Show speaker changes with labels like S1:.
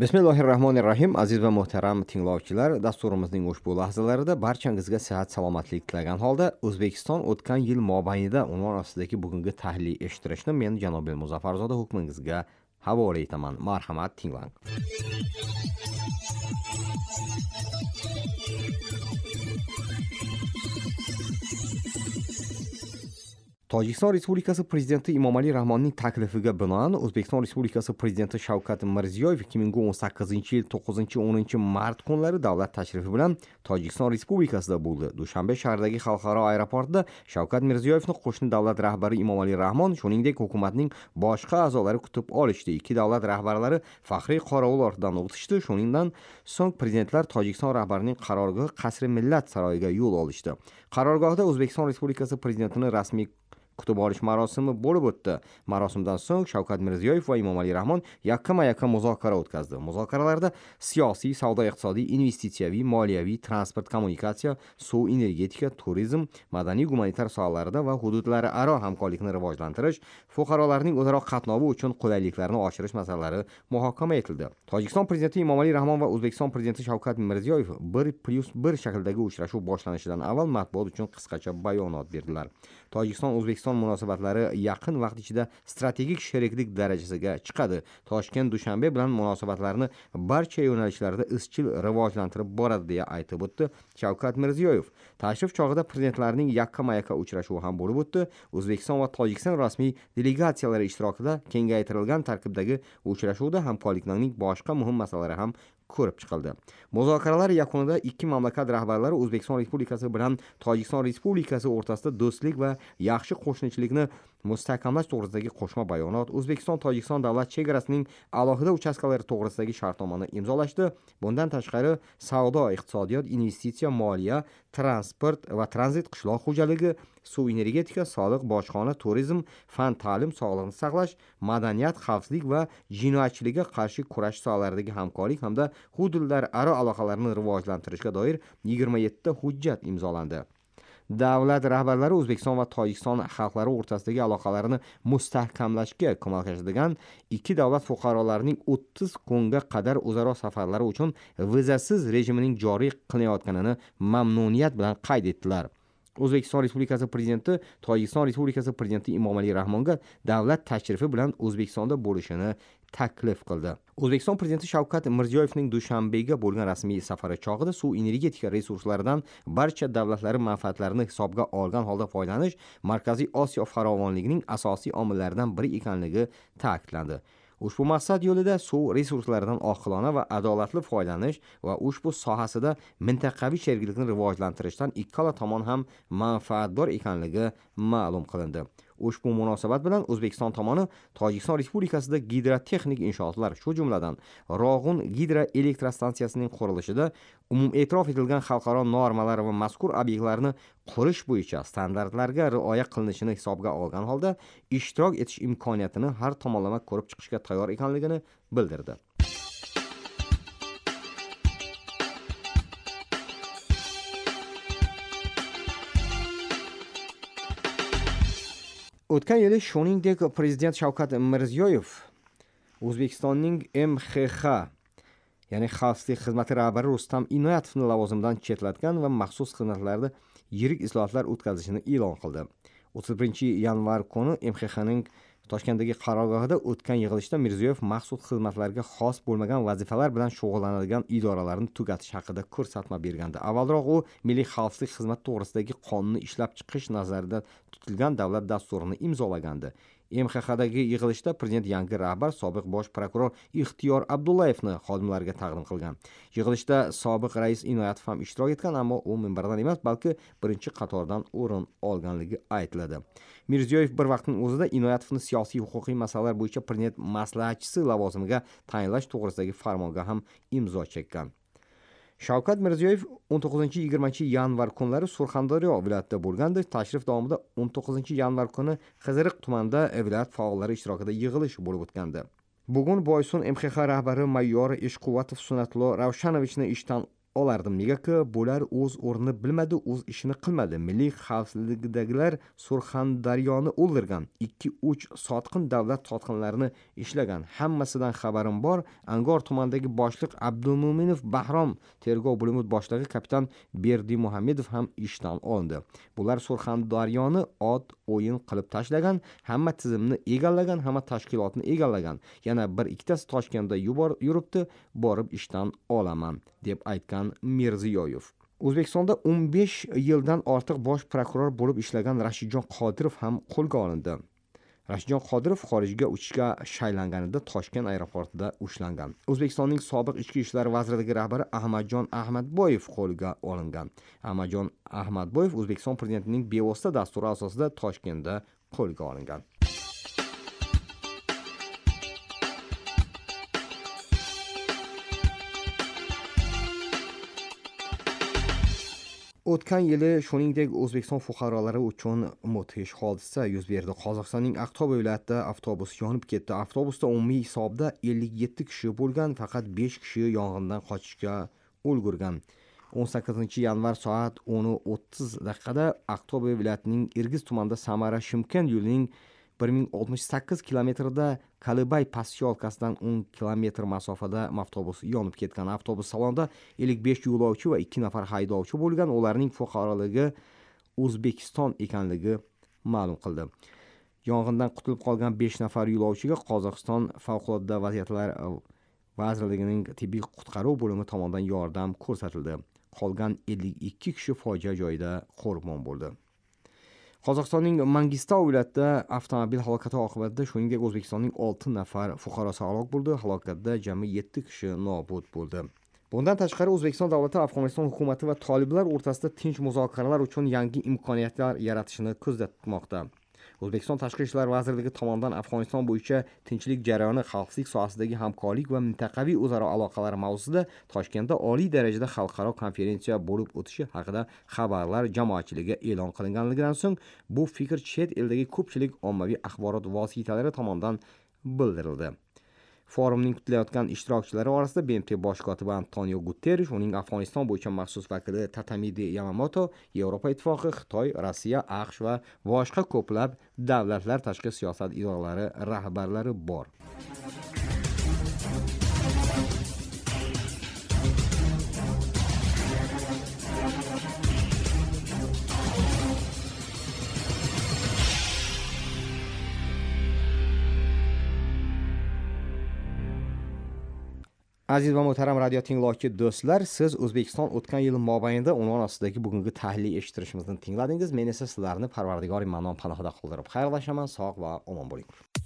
S1: Bismillahirrahmanirrahim. Aziz va muhtaram tinglovchilar, dasturimizning ushbu lahzalarida barchangizga sihat, salomatlik tilagan holda O'zbekiston o'tgan yil mobaynida unvon ostidagi bugungi tahlil eshittirishni men janob Muzaffarzoda hukmingizga havola etaman. Marhamat, tinglang. Tojikiston Respublikasi Prezidenti Emomali Rahmonning taklifiga binoan O'zbekiston Respublikasi Prezidenti Shavkat Mirziyoyev 2018-yil 9-10 mart kunlari davlat tashrifi bilan Tojikiston Respublikasida bo'ldi. Dushanbe shahridagi xalqaro aeroportda Shavkat Mirziyoyevni qo'shni davlat rahbari Emomali Rahmon, shuningdek hukumatning boshqa a'zolari kutib olishdi. Ikki davlat rahbarlari faxriy qorovul ortidan o'tishdi. Shuningdan so'ng prezidentlar Tojikiston rahbarining qarorgohi Qasri Millat saroyiga yo'l olishdi. Qarorgohda O'zbekiston Respublikasi prezidentini rasmiy kutib olish marosimi bo'lib o'tdi. Marosimdan so'ng Shavkat Mirziyoyev va Emomali Rahmon yakkama-yakka muzokara o'tkazdi. Muzokaralarda siyosiy, savdo-iqtisodiy, investitsiyaviy, moliyaviy, transport, kommunikatsiya, suv, energetika, turizm, madaniy-gumanitar sohalarida va hududlararo hamkorlikni rivojlantirish, fuqarolarning o'zaro qatnovi uchun qulayliklarni oshirish masalalari muhokama etildi. Tojikiston prezidenti Emomali Rahmon va O'zbekiston prezidenti Shavkat Mirziyoyev 1+1 shaklidagi uchrashuv boshlanishidan avval matbuot uchun qisqacha bayonot berdilar. Tojikiston-O'zbekiston munosabatlari yaqin vaqt ichida strategik sheriklik darajasiga chiqadi. Toshkent Dushanbe bilan munosabatlarni barcha yo'nalishlarda izchil rivojlantirib boradi deya aytib o'tdi Shavkat Mirziyoyev. Tashrif chog'ida prezidentlarning yakkama-yakka uchrashuvi ham bo'lib o'tdi. O'zbekiston va Tojikiston rasmiy delegatsiyalari ishtirokida kengaytirilgan tarkibdagi uchrashuvda hamkorlikning boshqa muhim masalalari ham ko'rib chiqildi. Muzokaralar yakunida ikki mamlakat rahbarlari O'zbekiston Respublikasi bilan Tojikiston Respublikasi o'rtasida do'stlik va yaxshi qo'shnichilikni mustahkamlash to'g'risidagi qo'shma bayonot, O'zbekiston-Tojikiston davlat chegarasining alohida uchastkalari to'g'risidagi shartnomani imzolashdi. Bundan tashqari savdo, iqtisodiyot, investitsiya, moliya, transport va tranzit, qishloq xo'jaligi, suv, energetika, soliq, bojxona, turizm, fan, ta'lim, sog'liqni saqlash, madaniyat, xavfsizlik va jinoyatchilikka qarshi kurash sohalaridagi hamkorlik hamda hududlararo aloqalarni rivojlantirishga doir 27 ta hujjat imzolandi. Davlat rahbarlari O'zbekiston va Tojikiston xalqlari o'rtasidagi aloqalarni mustahkamlashga ko'maklashadigan ikki davlat fuqarolarining 30 kunga qadar o'zaro safarlari uchun vizasiz rejimining joriy qilinayotganini mamnuniyat bilan qayd etdilar. O'zbekiston Respublikasi prezidenti Tojikiston Respublikasi prezidenti Emomali Rahmonga davlat tashrifi bilan O'zbekistonda bo'lishini taklif qildi. O'zbekiston prezidenti Shavkat Mirziyoyevning Dushanbega bo'lgan rasmiy safari chog'ida suv, energetika resurslaridan barcha davlatlar manfaatlarini hisobga olgan holda foydalanish Markaziy Osiyo farovonligining asosiy omillaridan biri ekanligi ta'kidlandi. Ushbu maqsad yo'lida suv resurslaridan oqilona va adolatli foydalanish va ushbu sohasida mintaqaviy sheriklikni rivojlantirishdan ikkala tomon ham manfaatdor ekanligi ma'lum qilindi. Ushbu munosabat bilan O'zbekiston tomoni Tojikiston Respublikasida gidrotexnik inshootlar, shu jumladan Rog'un gidroelektrostansiyasining qurilishida e'tirof etilgan xalqaro normalar va mazkur obyektlarni qurish bo'yicha standartlarga rioya qilinishini hisobga olgan holda ishtirok etish imkoniyatini har tomonlama ko'rib chiqishga tayyor ekanligini bildirdi. O'tgan yili shuningdek prezident Shavkat Mirziyoyev O'zbekistonning MXX ya'ni xavfsizlik xizmati rahbari Rustam Inoyatovni lavozimidan chetlatgan va maxsus xizmatlarda yirik islohotlar o'tkazishini e'lon qildi. 31-yanvar kuni MXXning Toshkentdagi qarorgohida o'tgan yig'ilishda Mirziyoyev maxsus xizmatlarga xos bo'lmagan vazifalar bilan shug'ullanadigan idoralarni tugatish haqida ko'rsatma bergandi. Avvalroq u Milliy xavfsizlik xizmati to'g'risidagi qonunni ishlab chiqish nazarda tutilgan davlat dasturini imzolagandi. MXXdagi yig'ilishda prezident yangi rahbar sobiq bosh prokuror Ixtiyor Abdullayevni xodimlarga taqdim qilgan. Yig'ilishda sobiq rais Inoyatov ham ishtirok etgan, ammo u minbardan emas, balki birinchi qatordan o'rin olganligi aytiladi. Mirziyoyev bir vaqtning o'zida Inoyatovni siyosiy huquqiy masalalar bo'yicha prezident maslahatchisi lavozimiga tayinlash to'g'risidagi farmonga ham imzo chekkan. Shavkat Mirziyoyev 19-20 yanvar kunlari Surxondaryo viloyatida bo'lganda, tashrif davomida 19-yanvar kuni Qiziriq tumanida viloyat faollari ishtirokida yig'ilish bo'lib o'tgandi. Bugun Boysun MXX rahbari mayor Ishquvvatov Sunnatullo Ravshanovichni ishdan olardim. Negaki bular o'z o'rnini bilmadi, o'z ishini qilmadi. Milliy xavfsizlikdagilar Surxondaryoni o'ldirgan. 2-3 sotqin davlat sotqinlarini ishlagan. Hammasidan xabarim bor. Angor tumanidagi boshliq Abdulmo'minov Bahrom tergov bo'limi boshlig'i kapitan Berdi Muhammedov ham ishdan olindi. Bular Surxondaryoni o'yin qilib tashlagan, hamma tizimni egallagan, hamma tashkilotni egallagan. Yana bir ikkitasi Toshkentda yuribdi, borib ishdan olaman deb aytgan Mirziyoyev. O'zbekistonda 15 yildan ortiq bosh prokuror bo'lib ishlagan Rashidjon Qodirov ham qo'lga olindi. Rashidjon Qodirov xorijga uchishga shaylanganida Toshkent aeroportida ushlangan. O'zbekistonning sobiq ichki ishlar vazirligi rahbari Ahmadjon Ahmadboyev qo'lga olingan. Ahmadjon Ahmadboyev O'zbekiston prezidentining bevosita dasturi asosida Toshkentda qo'lga olingan. O'tgan yili shuningdek O'zbekiston fuqarolari uchun mudhish hodisa yuz berdi. Qozog'istonning Aqto'be viloyatida avtobus yonib ketdi. Avtobusda umumiy hisobda 57 kishi bo'lgan, faqat 5 kishi yong'indan qochishga ulgurgan. 18 yanvar soat 10:30 daqiqada Aqto'be viloyatining Irgiz tumanida Samara-Shimkent yo'lining 1068 kilometrida Kalibay posyolkasidan 10 kilometr masofada avtobus yonib ketgan. Avtobus salonida 55 yo'lovchi va 2 nafar haydovchi bo'lgan. Ularning fuqaroligi O'zbekiston ekanligi ma'lum qildi. Yong'indan qutulib qolgan 5 nafar yo'lovchiga Qozog'iston favqulodda vaziyatlar vazirligining tibbiy qutqaruv bo'limi tomonidan yordam ko'rsatildi. Qolgan 52 kishi fojia joyida qurbon bo'ldi. Qozog'istonning Mangistau viloyatida avtomobil halokati oqibatida shuningdek O'zbekistonning 6 nafar fuqarosi halok bo'ldi. Halokatda jami 7 kishi nobud bo'ldi. Bundan tashqari O'zbekiston davlati Afg'oniston hukumati va toliblar o'rtasida tinch muzokaralar uchun yangi imkoniyatlar yaratishni ko'zda tutmoqda. O'zbekiston Tashqi ishlar vazirligi tomonidan Afg'oniston bo'yicha tinchlik jarayoni, xavfsizlik sohasidagi hamkorlik va mintaqaviy o'zaro aloqalar mavzusida Toshkentda oliy darajada xalqaro konferensiya bo'lib o'tishi haqida xabarlar jamoatchiligiga e'lon qilinganligidan so'ng bu fikr chet eldagi ko'pchilik ommaviy axborot vositalari tomonidan bildirildi. Forumning kutilayotgan ishtirokchilari orasida BMT bosh kotibi Antonio Guterres, uning Afg'oniston bo'yicha maxsus vakili Tatamidi Yamamoto, Yevropa Ittifoqi, Xitoy, Rossiya, AQSh va boshqa ko'plab davlatlar tashqi siyosat idoralari rahbarlari bor. Aziz va muhtaram radio tinglovchi do'stlar, siz O'zbekiston o'tgan yil mobaynida unvon ostidagi bugungi tahlil eshittirishimizni tingladingiz. Men esa sizlarni Parvardigor Mannon panohida qoldirib xayrlashaman. Sog' va omon bo'ling.